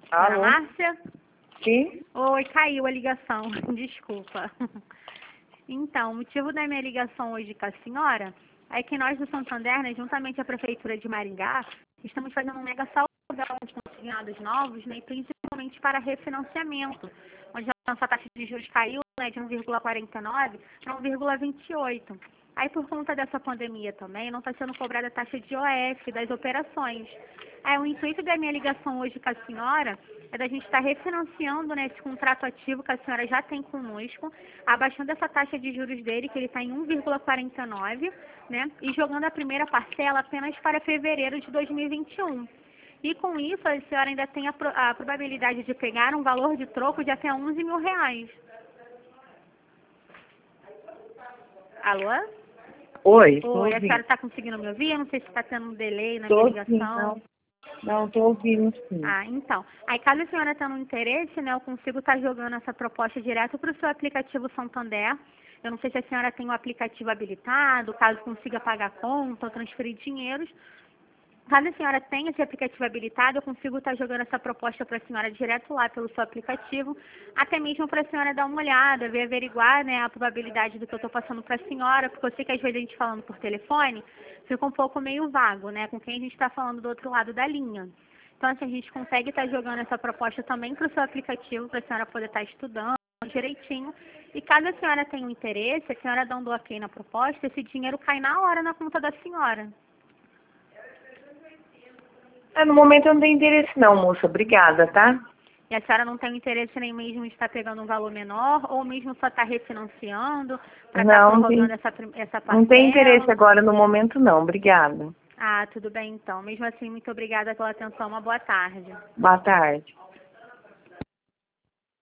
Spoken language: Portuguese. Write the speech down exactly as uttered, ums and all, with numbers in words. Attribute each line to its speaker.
Speaker 1: Alô?
Speaker 2: Ana Márcia?
Speaker 1: Sim?
Speaker 2: Oi, caiu a ligação, desculpa. Então, o motivo da minha ligação hoje com a senhora é que nós do Santander, né, juntamente à Prefeitura de Maringá, estamos fazendo um mega saldão de consignados novos, né, e principalmente para refinanciamento, onde a nossa taxa de juros caiu, né, de um vírgula quarenta e nove para um vírgula vinte e oito. Aí, por conta dessa pandemia também, não está sendo cobrada a taxa de O F das operações. É, o intuito da minha ligação hoje com a senhora é da gente estar refinanciando, né, esse contrato ativo que a senhora já tem conosco, abaixando essa taxa de juros dele, que ele está em um vírgula quarenta e nove, né, e jogando a primeira parcela apenas para fevereiro de dois mil e vinte e um. E com isso, a senhora ainda tem a, pro, a probabilidade de pegar um valor de troco de até onze mil reais. Alô?
Speaker 1: Oi, tô
Speaker 2: Oi, a
Speaker 1: ouvindo.
Speaker 2: senhora está conseguindo me ouvir? Eu não sei se está tendo um delay na minha
Speaker 1: Tô sim,
Speaker 2: ligação.
Speaker 1: não. Não, tô ouvindo sim.
Speaker 2: Ah, então. Aí, caso a senhora tenha um interesse, né, eu consigo estar jogando essa proposta direto para o seu aplicativo Santander. Eu não sei se a senhora tem o aplicativo habilitado, caso consiga pagar conta ou transferir dinheiros. Caso a senhora tenha esse aplicativo habilitado, eu consigo estar jogando essa proposta para a senhora direto lá pelo seu aplicativo, até mesmo para a senhora dar uma olhada, ver, averiguar, né, a probabilidade do que eu estou passando para a senhora, porque eu sei que às vezes a gente falando por telefone fica um pouco meio vago, né, com quem a gente está falando do outro lado da linha. Então, assim, a gente consegue estar jogando essa proposta também para o seu aplicativo, para a senhora poder estar estudando direitinho. E caso a senhora tenha um interesse, a senhora dando ok na proposta, esse dinheiro cai na hora na conta da senhora.
Speaker 1: É, no momento eu não tenho interesse não, moça. Obrigada, tá?
Speaker 2: E a senhora não tem interesse nem mesmo em estar pegando um valor menor, ou mesmo só estar refinanciando para estar
Speaker 1: Não, não
Speaker 2: prorrogando
Speaker 1: tem,
Speaker 2: essa, prim- essa
Speaker 1: não tem interesse
Speaker 2: parcela?
Speaker 1: agora no momento não. Obrigada.
Speaker 2: Ah, tudo bem então. Mesmo assim, muito obrigada pela atenção. Uma boa tarde.
Speaker 1: Boa tarde.